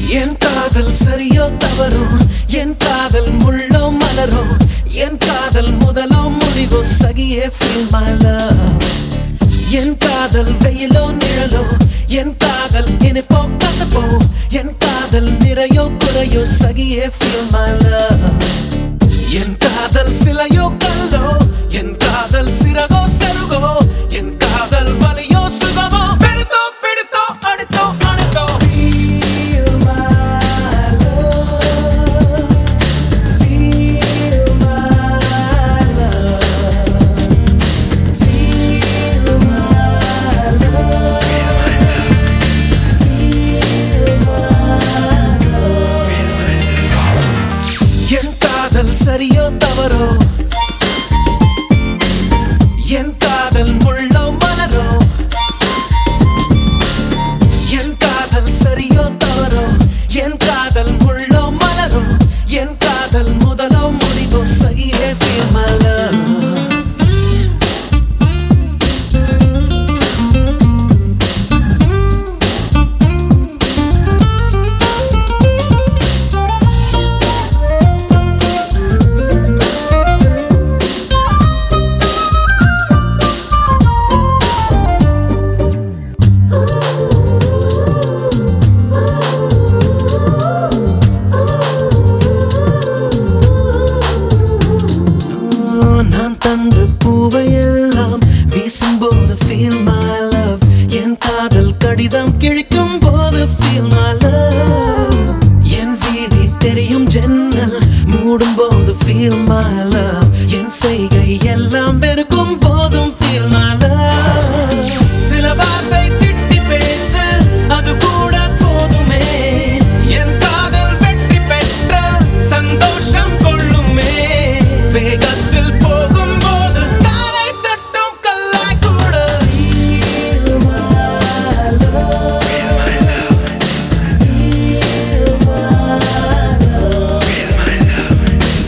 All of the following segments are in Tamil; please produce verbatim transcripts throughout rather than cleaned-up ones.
என் காதல் சரியோ தவறோ, என் காதல் முள்ளோ மலரோ, என் காதல் முதலோ முடிவோ, சகியே feel my love. என் காதல் வெயிலோ நிழலோ, என் காதல் இனிப்போ கசப்போ, என் காதல் நிறையோ குறையோ, சகியே feel my love. என் காதல் சிலையோ கல்லோ, என் காதல் சிறகோ செருகோ, என் காதல் வலியோ சுகமோ, பெருத்தோ பிடித்தோ அடித்தோ அணைத்தோ, feel my love, feel my love, feel my love, feel my love. என் காதல் சரியோ தவறோ, என் காதல் முள்ளோ மலரோ, என் காதல் சரியோ தவறோ, என் காதல் முள்ளோ மலரோ, என் காதல் முதலோ முடிவோ, சகியே feel my love. நான் தந்த பூவையெல்லாம் வீசும்போது feel my love. என் காதல் கடிதம் கிழிக்கும் போது feel my love. என் வீதி தெரியும் ஜன்னல் மூடும் போது feel my love. என் செய்கை எல்லாம் வெறுக்கும் போதும் feel my love. சில வார்த்தை திட்டி பேசு, அது கூட போதுமே, என் காதல் வெற்றி பெற்ற சந்தோஷம் கொள்ளுமே. வேகத்தில் போகும்போது தாரை தட்டும் கல்லாய் கூட feel my love, feel my love, feel my love, feel my love.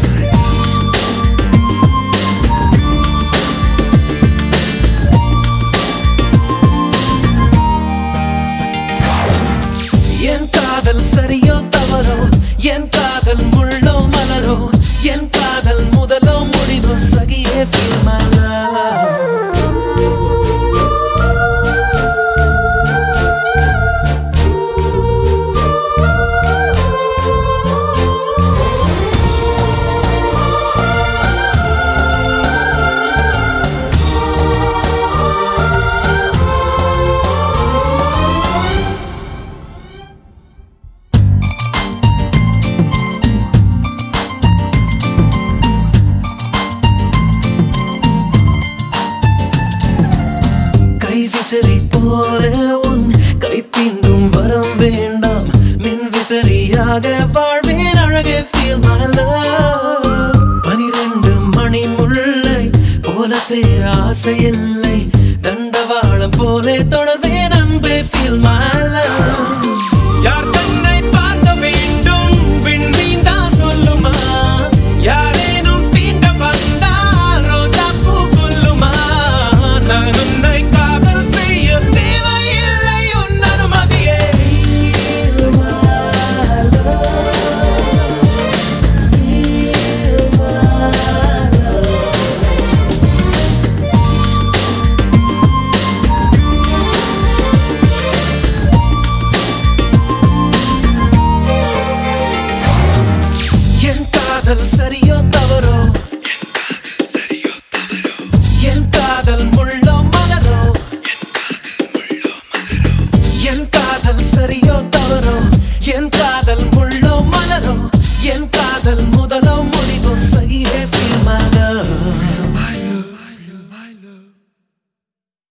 என் காதல் சரியோ தவறோ, என் காதல் முள்ளோ மலரோ, என் காதல் முதலோ முடிவோ, சகியே feel my love. விசிறி போல உன் கை தீண்டும் வரம் வேண்டாம், மின் விசிறியாக வாழ்வேன் அழகே feel my love. பனிரெண்டு மணி முல்லை போல சேர ஆசை இல்லை, தண்டவாளம் போலே தொடர்வேன் அன்பே feel my